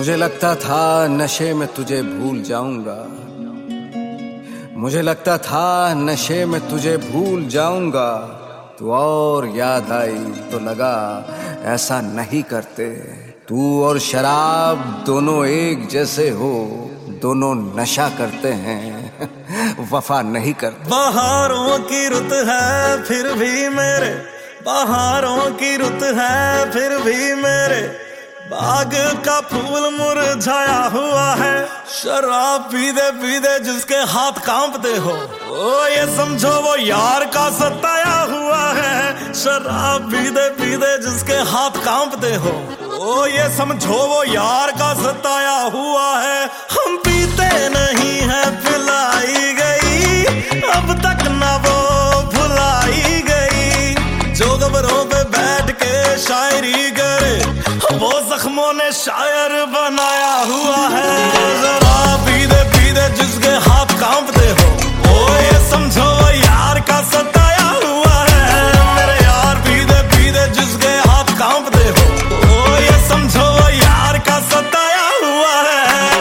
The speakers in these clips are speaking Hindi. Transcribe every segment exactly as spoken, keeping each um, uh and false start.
मुझे लगता था नशे में तुझे भूल जाऊंगा, मुझे लगता था नशे में तुझे भूल जाऊंगा। तू और याद आई तो लगा ऐसा नहीं करते। तू और शराब दोनों एक जैसे हो, दोनों नशा करते हैं वफा नहीं करते। बहारों की रुत है फिर भी मेरे, बहारों की रुत है फिर भी मेरे बाग का फूल मुरझाया हुआ है। शराब पीते पीते जिसके हाथ कांपते हो, ओ ये समझो वो यार का सताया हुआ है। शराब पीते पीते जिसके हाथ कांपते हो, ओ ये समझो वो यार का सताया हुआ है। हम पीते नहीं है पिलाई गई, अब तक ना वो भुलाई गई। जो कब्रों पे बैठ के शायरी करे, वो जख्मों ने शायर बनाया हुआ है। शराब पीते पीते जिसके हाथ कांपते हो, ओ ये समझो यार का सताया हुआ है। मेरे यार पीते पीते जिसके हाथ कांपते हो, ओ ये समझो यार का सताया हुआ है।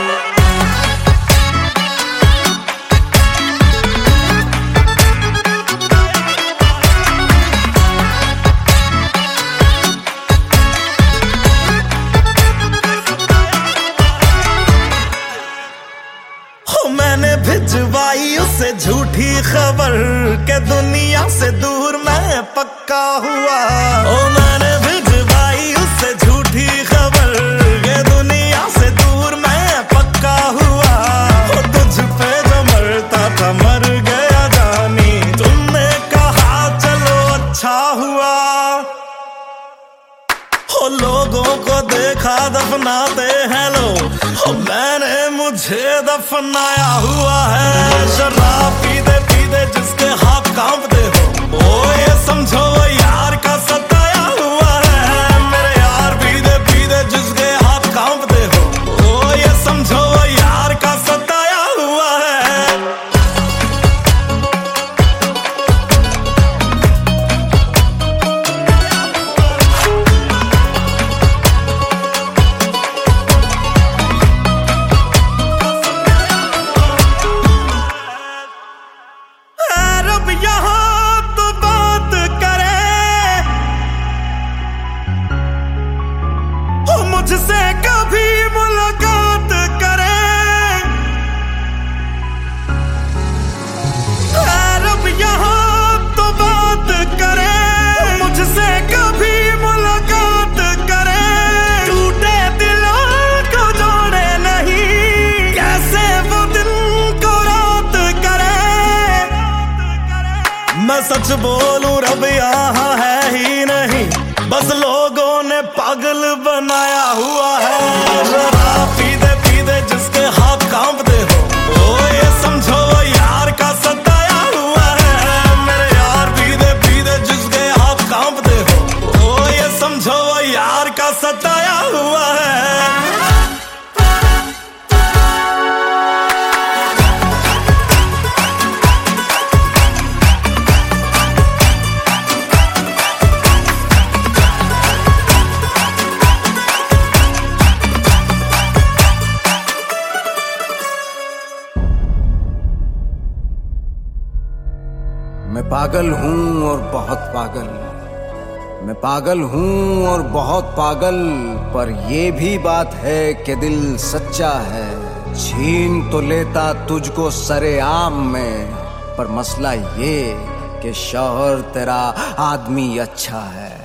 मैंने भिजवाई उसे झूठी खबर के दुनिया से दूर मैं पक्का हुआ। ओ मैंने भिजवाई उसे झूठी खबर के दुनिया से दूर मैं पक्का हुआ। ओ तुझ पे जो मरता था मर गया जानी, तुमने कहा चलो अच्छा हुआ। ओ लोगों को देखा दफनाते हैं लोग, ओ मैंने मुझे दफनाया हुआ है। शराब पीते पीते जिसके हाथ कांपते हो, ओ ये समझो यार का सताया हुआ है। मेरे यार पीते पीते जिसके हाथ कांपते हो, ओ ये समझो यार का सताया हुआ है। मुझसे कभी मुलाकात करे, रब यहाँ तो बात करे। मुझसे कभी मुलाकात करे, टूटे दिलों को जोड़े नहीं, कैसे वो दिन को रात करे। मैं सच बोलूं रब यहाँ है ही नहीं, बस लोगों ने पागल बनाया हुआ है। शराब पीते पीते जिसके हाथ कांपते हो, ओ ये समझो यार का सताया हुआ है। मेरे यार पीते पीते जिसके हाथ कांपते हो, ओ ये समझो यार का सताया हुआ है। मैं पागल हूँ और बहुत पागल, मैं पागल हूँ और बहुत पागल, पर ये भी बात है कि दिल सच्चा है। छीन तो लेता तुझको सरेआम में, पर मसला ये कि शौहर तेरा आदमी अच्छा है।